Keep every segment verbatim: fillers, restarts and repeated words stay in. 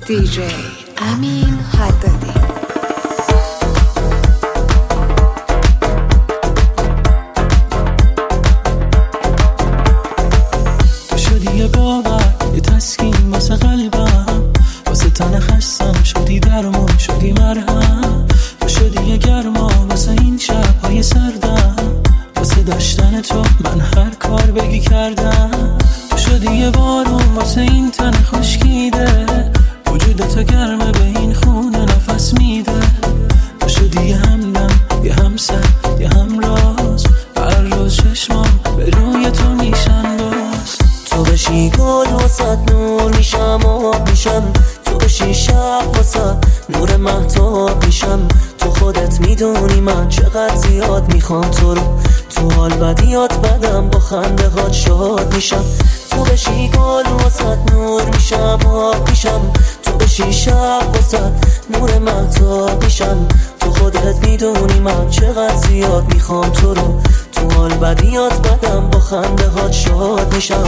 دی جی امین حدادی. تو شدی یه باور، یه تسکین واسه قلبم، واسه تن خستم شدی درمون، شدی مرهم. تو شدی یه گرما واسه این شب‌های سردم، واسه داشتن تو من هر کار بگی کردم. تو شدی یه بارون واسه این تن خشکیده، وجود تو گرمه به این خونه نفس میده. تو شدی یه همدم، یه همسر، یه همراز، هر روز چشمام به روی تو میشن باز. تو بشی گل واسد نور میشم، آب میشم. تو بشی شب واسد نور مهتاب میشم. تو خودت میدونی من چقدر زیاد میخوام تو رو، تو حال بدیات بدم با خنده هات شاد میشم. تو بشی گل واسد نور میشم، آب میشم. تو بشی شب واسد نور مهتاب میشم. تو خودت میدونی من چقدر زیاد میخوام تو رو، تو حال بدیات بدم با خنده هات شاد میشم.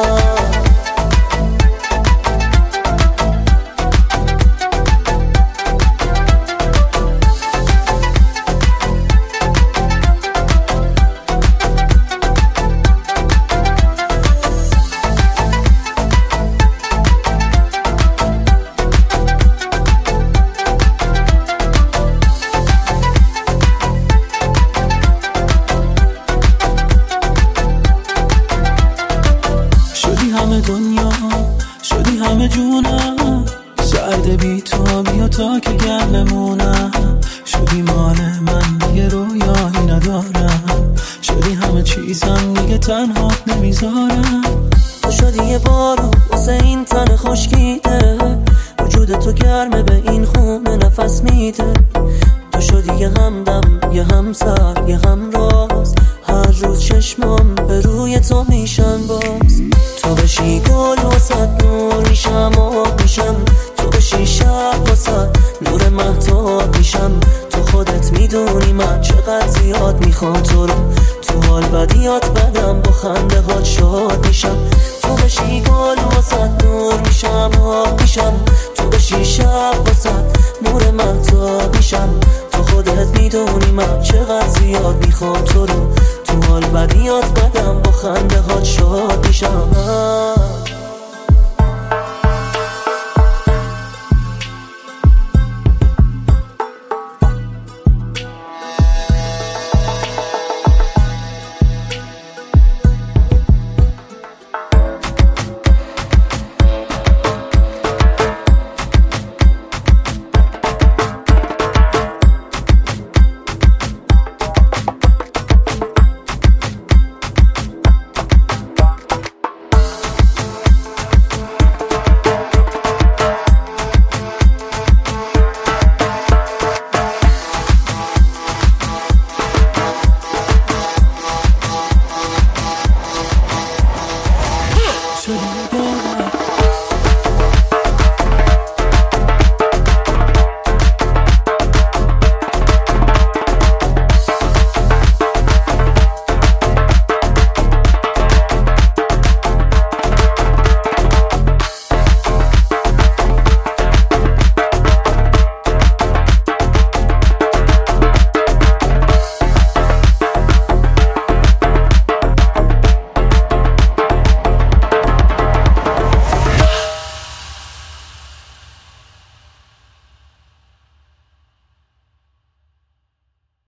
همه دنیا شدی، همه جونم، سرد بی تو بیا تا که گرممونم. شدی مال من دیگه رویایی ندارم، شدی همه چیزم دیگه تنها نمیذارم. تو شدی یه بارون واسه این تن خشکیده، وجود تو گرمه به این خونه نفس میده. تو شدی یه همدم، یه همسر، یه همراز، هر روز چشمام به روی تو میشن باز. تو بشی گل واسد نور میشم، آب میشم. تو بشی شب واسد نور مهتاب میشم. تو خودت میدونی من چقدر زیاد میخوام تو رو، تو حال بدیات بدم با خنده هات شاد میشم. تو بشی گل واسد نور میشم، آب میشم. تو بشی شب واسد نور مهتاب میشم. تو خودت میدونی من چقدر زیاد میخوام تو رو، تو حال بدیات بدم با خنده هات شاد میشم.